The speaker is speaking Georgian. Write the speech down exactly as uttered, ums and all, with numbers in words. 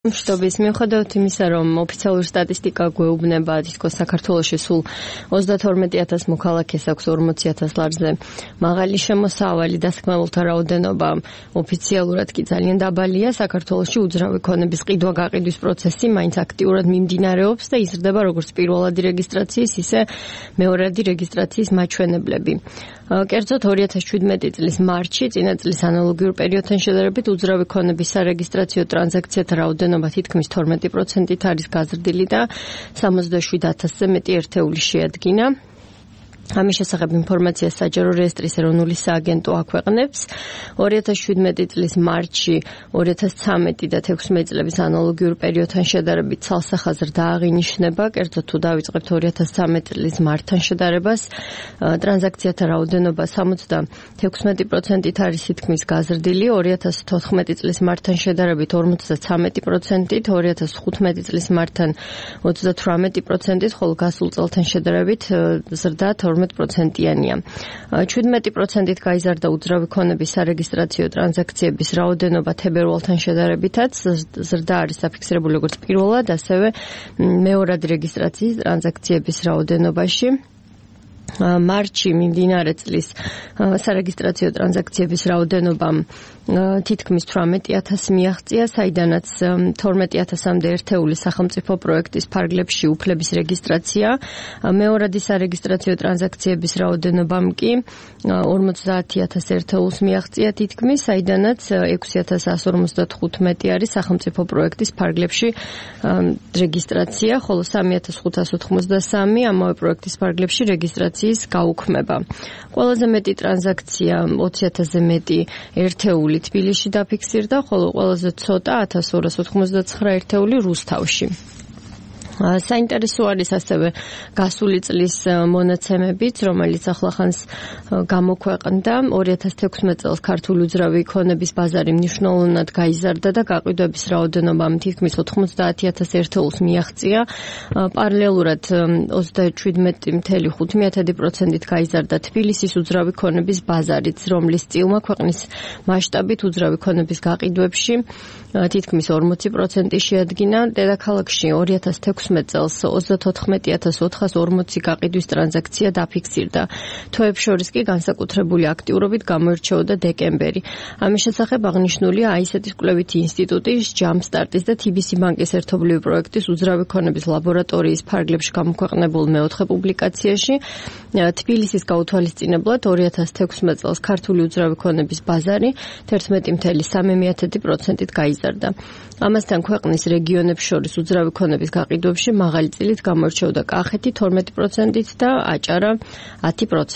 მშვიდობის, მიუხედავად იმისა, რომ ოფიციალური სტატისტიკა გვეუბნება, თითქოს საქართველოში სულ ოცდათორმეტი ათას მოქალაქეს აქვს ორმოცი ათას ლარზე მაღალი შემოსავალი, დასაქმებულთა რაოდენობა ოფიციალურად კი ძალიან დაბალია. საქართველოში უძრავი ქონების ყიდვა-გაყიდვის პროცესი მაინც აქტიურად მიმდინარეობს და იზრდება როგორც პირველადი რეგისტრაციის, ისე მეორადი რეგისტრაციის მაჩვენებლები. კერძოდ ორი ათას შვიდმეტი წლის მარტში, წინა წლის ანალოგიურ პერიოდთან შედარებით უძრავი ქონების სარეგისტრაციო ტრანზაქციათა რაოდენობა თითქმის თორმეტი პროცენტით არის გაზრდილი და სამოცდაშვიდ ათასზე მეტი ერთეული შეადგინა. ამის შესახებ ინფორმაციას საჯარო რეესტრის ეროვნული სააგენტო აქვეყნებს. ორი ათას შვიდმეტი წლის მარტში ორი ათას ცხრამეტი და თექვსმეტი წლების ანალოგიურ პერიოდთან შედარებით ცალსახაზრდა აღინიშნება. კერძოდ თუ დავიწყებთ ორი ათას ცხრამეტი წლის მარტთან შედარებას, ტრანზაქციათა რაოდენობა სამოცდათექვსმეტი პროცენტით არის თითქმის გაზრდილი, ორი ათას თოთხმეტი წლის მარტთან შედარებით ორმოცდაცამეტი პროცენტით, ორი ათას თხუთმეტი წლის მარტთან ოცდათვრამეტი პროცენტით, ხოლო გასულ წელთან შედარებით ზრდა თორმეტ პროცენტიანია. შვიდმეტი პროცენტით გაიზარდა უძრავი ქონების სარეგისტრაციო ტრანზაქციების რაოდენობა თებერვალთან შედარებითაც, ზრდა არის დაფიქსირებული როგორც პირველად, ასევე მეორადი რეგისტრაციის ტრანზაქციების რაოდენობაში. მარტში მიმდინარე წლის სარეგისტრაციო ტრანზაქციების რაოდენობამ თითქმის თვრამეტი ათასი მიაღწია, საიდანაც თორმეტი ათასამდე ერთეული სახელმწიფო პროექტის ფარგლებში უფლების რეგისტრაცია. მეორადი სარეგისტრაციო ტრანზაქციების რაოდენობამ კი ორმოცდაათი ათასი ერთეულს მიაღწია თითქმის, საიდანაც ექვსი ათას εκατო ორმოცდათხუთმეტი არის სახელმწიფო პროექტის ფარგლებში რეგისტრაცია, ხოლო სამი ათას ხუთას ოთხმოცდასამი ამავე პროექტის ფარგლებში რეგისტრაციის გაუქმება. ყველაზე მეტი ტრანზაქცია ოცი ათასზე მეტი ერთეული თბილისში დაფიქსირდა, ხოლო ყველაზე ცოტა ათას ორას ოთხმოცდაცხრა ერთეული რუსთავში. საინტერესო არის ასევე გასული წლის მონაცემებიც, რომელიც ახლახანს გამოქვეყნდა. ორი ათას თექვსმეტ წელს ქართული უძრავი ქონების ბაზარი მნიშვნელოვნად გაიზარდა და გაყიდვების რაოდენობამ თითქმის ოთხმოცდაათი ათას ერთეულს მიაღწია. პარალელურად ოცდაშვიდმეტი წუთი ხუთი პროცენტით გაიზარდა თბილისის უძრავი ქონების ბაზარიც, რომლის წილმა ქვეყნის მასშტაბით უძრავი ქონების გაყიდვებში თითქმის ორმოცი პროცენტი შეადგინა. დედაქალაქში ორი ათას თექვსმეტ წელს ოცდათოთხმეტი ათას ოთხას ორმოცი გაყიდვის ტრანზაქცია დაფიქსირდა. თვეებს შორის კი განსაკუთრებული აქტიურობით გამოირჩეოდა დეკემბერი. ამის შესახებ აღნიშნულია აისეტის კვლევითი ინსტიტუტის, ჯამსტარტის და თი ბი სი ბანკის ერთობლივი პროექტის უძრავი ქონების ლაბორატორიის ფარგლებში გამოქვეყნებულ მეოთხე პუბლიკაციაში. თბილისის გაუთვალისწინებლად ორი ათას თექვსმეტ წელს ქართული უძრავი ქონების ბაზარი თერთმეტი წუთი სამი პროცენტით გაიზარდა. ამასთან ქვეყნის რეგიონებს შორის უძრავი ქონების გაყიდვებში მაღალი წილით გამოირჩეოდა კახეთი თორმეტი პროცენტით და აჭარა ათი პროცენტით.